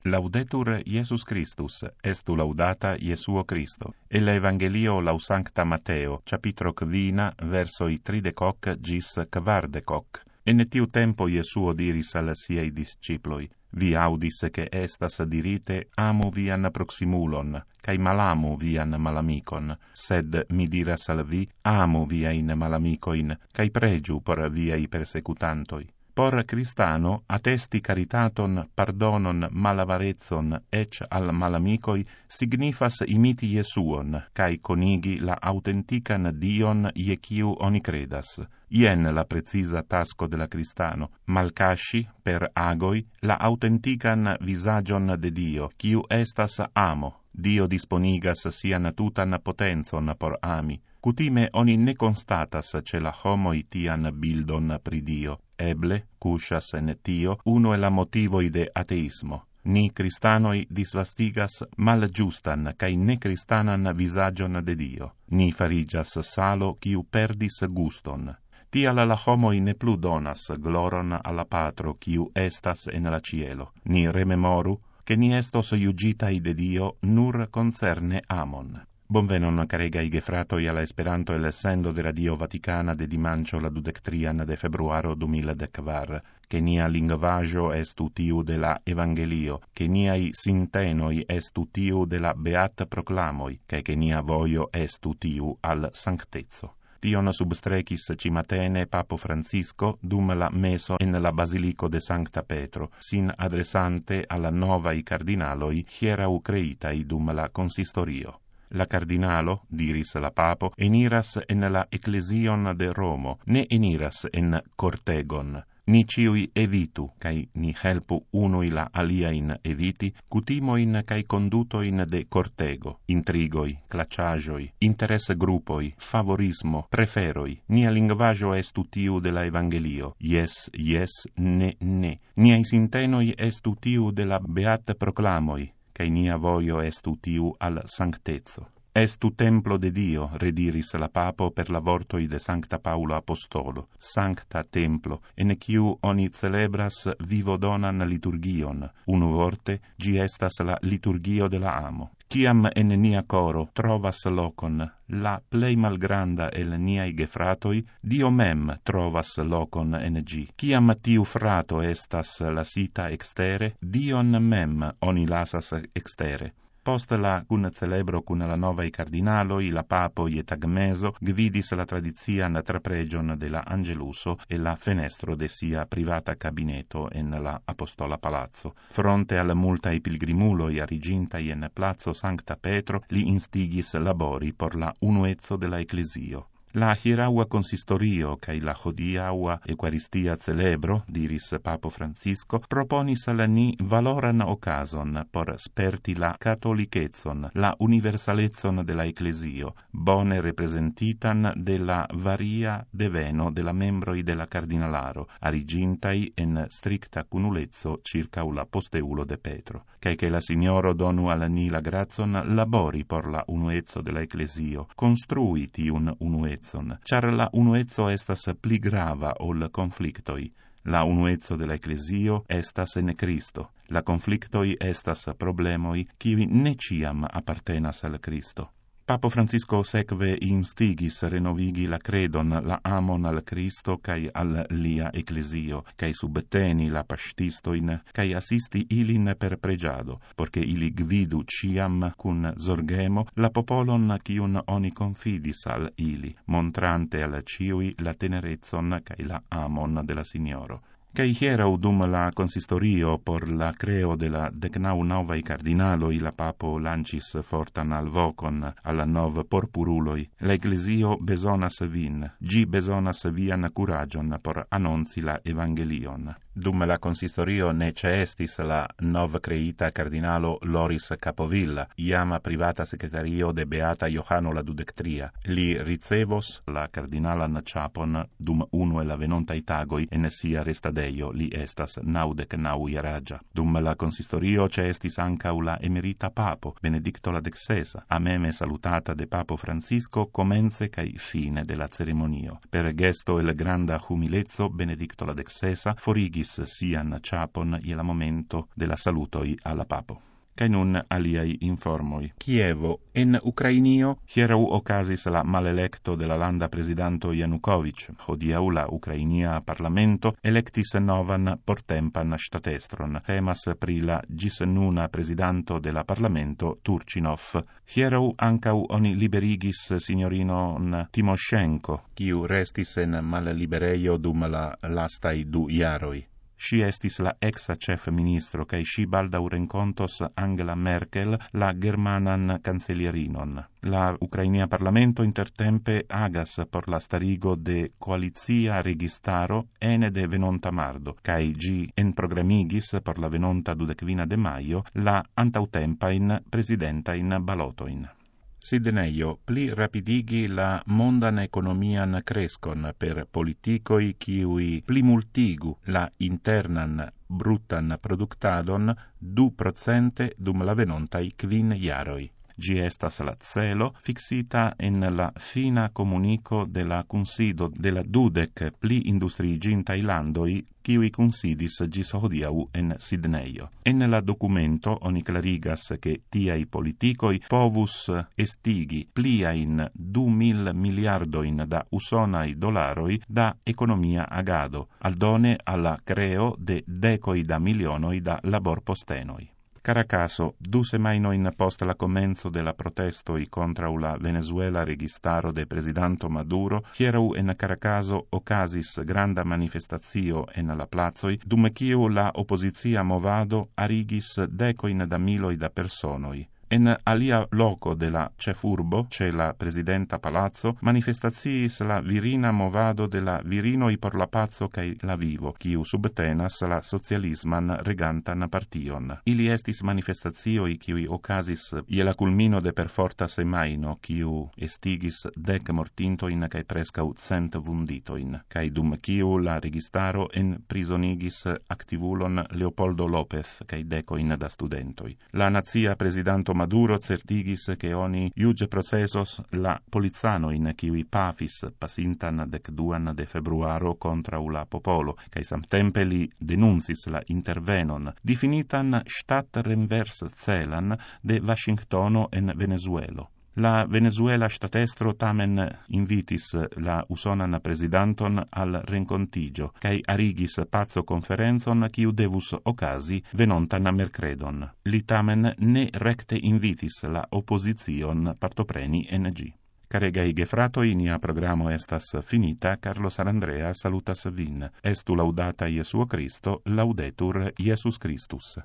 Laudetur Iesus Christus, estu laudata Iesuo Christo. El Evangelio lau Sancta Mateo, capitro quina, versoi 30 gis 40. En tiu tempo Iesuo diris al siei disciploi: Vi audis che estas dirite, amo vian proximulon, cae malamu vian malamicon, sed mi diras al vi, amo viain malamicoin, cae pregiu por viai persecutantoi. Por Cristano attesti caritaton, pardonon, malavarezzon, ec al malamicoi, signifas imiti Iesuon, cae conigi la autentican Dion ieciu oni credas. Ien la precisa tasco de la Cristano, malcasci, per agoi, la autentican visagion de Dio, quiu estas amo. Dio disponigas sian tutan potenzon por ami. Cutime oni ne constatas ce la homoi tian bildon pri Dio. Eble, cusas en tio, uno e la motivoi de ateismo. Ni Cristanoi disvastigas mal giustan cae ne cristanan visagion de Dio. Ni farigas salo quiu perdis guston. Tial la homoi ne plu donas gloron alla Patro quiu estas en la cielo. Ni rememoru che ni estos iugitai de Dio nur concerne amon. Bonvenon caregai gefratoi alla Esperanto el sendo de Radio Vaticana de dimancio la 23 de februaro 2014, che nia linguaggio estu tiu de la Evangelio, che niai sintenoi estu tiu de la Beat Proclamoi, che nia voio estu tiu al sanctezzo. Tion substrecis cimatene Papo Francisco dum la meso en la Basilico de Sancta Petro, sin adressante alla novai cardinaloi hierau creitai dum la consistorio. La cardinalo, diris la papo, eniras en la ecclesion de Romo, ne eniras en cortegon. Ni ciui evitu, cae ni helpu unui la aliain eviti, cutimoin cae condutoin de cortego, intrigoi, claciagioi, interesse gruppoi, favorismo, preferoi. Nia linguaggio estu tiu de la Evangelio, yes, yes, ne, ne. Niai sintenoi estu tiu de la Beat Proclamoi, cae nia voio estu tiu al sanctezzo. Estu templo de Dio, rediris la papo per la vortoi de Sancta Paulo Apostolo, sancta templo, en quiu oni celebras vivodonan liturgion, unu vorte, gi estas la liturgio de la amo. Ciam en nia coro trovas locon, la plei malgranda el niai gefratoi, Dio mem trovas locon en gi. Ciam tiu frato estas lasita extere, Dion mem oni lasas extere. Post la cun celebro cun la novai cardinaloi, la papo et agmeso, gvidis la tradizian trapregion de la Angeluso e la fenestro de sia privata cabineto en la Apostola Palazzo. Fronte al multai pilgrimuloi arigintai en Plazo Sancta Petro, li instigis labori por la unuezzo de la Ecclesio. La hieraua consistorio cae la hodiaua Eucaristia celebro, diris Papo Francisco, proponis al ni valoran ocason por sperti la catolichezon, la universalezzon de la Ecclesio, bone representitan de la varia deveno de la membroi de la cardinalaro, arigintai en stricta cunulezzo circa la posteulo de Petro. Cae che la Signoro donu al ni la grazon labori por la unuezzo de la Ecclesio, construi tiun unuezzo, char la unuezzo estas pli grava ol conflictoi. La unuezzo de la Ecclesio estas en Cristo. La conflictoi estas problemoi qui ne ciam appartenas al Cristo. Papo Francisco sekve instigis renovigi la credon, la amon al Cristo cae al lia Ecclesio, cae subteni la pastistoin, cae assisti ilin per pregiado, porque ili gvidu ciam cun zorgemo la popolon cium oni confidis al ili, montrante al ciui la tenerezzon cae la amon de la Signoro. Cae hierau dum la consistorio por la creo de la 19 cardinaloi la papo lancis fortan alvocon alla nov porpuruloi. L'Ecclesio besonas vin, gi besonas vian curagion por annonci la Evangelion. Dum la consistorio nece estis la nov creita cardinalo Loris Capovilla, iama privata secretario de Beata Johano la 23. Li ricevos la cardinalan chapon dum unu e la venontai tagoi en sia restadeio, li estas 99 iaragia. Dum la consistorio ce estis ancau la emerita papo, Benedicto la XVI, ameme salutata de Papo Francisco comence cae fine de la ceremonio. Per gesto el granda humilezzo, Benedicto la XVI forigis ligis sian chapon je la momento de la salutoi alla papo. Kai nun aliai informoi. Kievo, en Ukrainio, hierau ocasis la malelecto de la landa presidanto Janukovic. Hodiau la Ukrainia parlamento electis novan portempan statestron. Temas pri la gis nuna presidanto de la parlamento Turchinov. Hierau ancau oni liberigis signorinon Timoshenko, kiu restis en mallibereio dum la lastai 2 jaroi. Si estis la exa chef ministro, cae si baldau rencontos Angela Merkel, la germanan cancelierinon. La Ucrainia parlamento intertempe agas por la starigo de coalizia registaro ene de venonta mardo, cae gi en programigis por la venonta 25 de maio la antautempain presidentain balotoin. Sidneio pli rapidigi la mondan economian crescon per politicoi kiui pli multigu la internan bruttan productadon 2% dum la venontai 5 jaroi. Gi estas la celo fixita en la fina comunico de la Kunsido de la 20 pli industriigintai landoi kiui kunsidis gis hodiau en Sidneio. En la documento oni clarigas che tiai politicoi povus estigi pliain 2.000 miliardoin da usonai dolaroi da economia agado, aldone alla creo de decoi da milionoi da labor postenoi. Caracaso, 2 semainoin post la comenzo de la protestoi contra la Venezuela registaro de presidanto Maduro, hierau en Caracaso ocasis granda manifestazio en la plazoi, dum quiu la oppositia movado arigis decoin da miloi da personoi. En alia loco de la cefurbo, ce la presidenta palazzo, manifestaziis la virina movado de la virinoi por la pazzo cae la vivo, quiu subtenas la socialisman regantan partion. Ili estis manifestazioi quiui ocasis je la culmino de perforta semaino, quiu estigis 10 mortintoin cae prescau 100 vunditoin, cae dum quiu la registaro prisonigis activulon Leopoldo López cae decoin da studentoi. La nazia presidanto Maduro certigis che oni iuge procesos la polizanoin kiui pafis pasintan 12 de februaro contra la popolo, cae samtempe li denuncis la intervenon definitan stat-renvers celan de Washingtono en Venezuelo. La Venezuela statestro tamen invitis la usonan presidanton al rencontigio, cae arigis pazzo conferenzon quiu devus ocasi venontan mercredon. Li tamen ne recte invitis la opposizion partopreni en gi. Caregai gefratoi, nia programo estas finita. Carlos Arandrea salutas vin. Estu laudata Iesuo Christo, laudetur Iesus Christus.